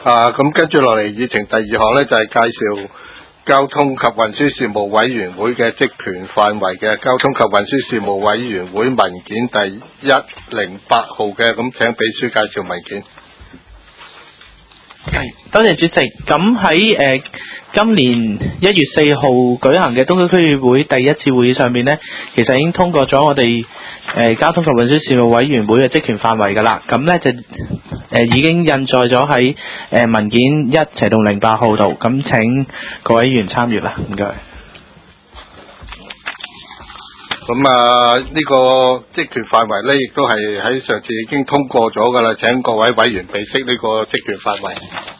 咁跟住落嚟議程第二項咧就係介紹交通及運輸事務委員會嘅職權範圍嘅交通及運輸事務委員會文件第108號嘅，咁請秘書介紹文件。 係，多謝主席。咁喺今年1月4號舉行嘅東區區議會第一次會議上面呢，其實已經通過咗我哋交通及運輸事務委員會嘅職權範圍㗎啦。咁呢就已經印載咗喺文件1/08號度。咁請各位議員參閱啦，唔該。 咁呢個職權範圍呢，亦都係喺上次已經通過咗㗎啦。請各位委員備悉呢個職權範圍。